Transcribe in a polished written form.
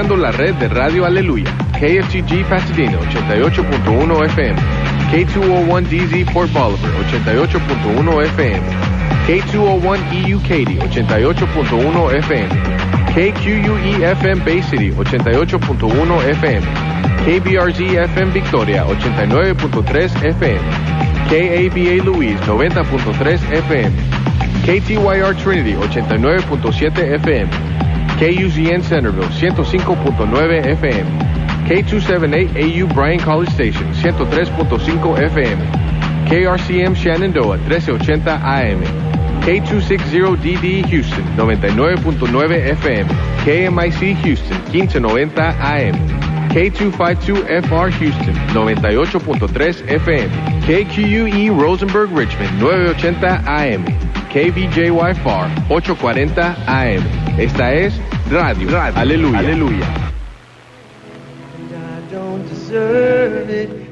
escuchando la red de Radio Aleluya, KFTG Pasadena 88.1 FM, K201DZ Port Bolivar 88.1 FM, K201EU Katy 88.1 FM, KQUE FM Bay City 88.1 FM, KBRZ FM Victoria 89.3 FM, KABA Louise 90.3 FM, KTYR Trinity 89.7 FM, KUZN Centerville 105.9 FM, K278AU Bryan College Station 103.5 FM, KRCM Shenandoah 1380 AM, K260DD Houston 99.9 FM, KMIC Houston 1590 AM, K252FR Houston 98.3 FM, KQUE Rosenberg Richmond 980 AM, KVJY FAR 840 AM. Esta es Radio Aleluya. And I don't deserve it.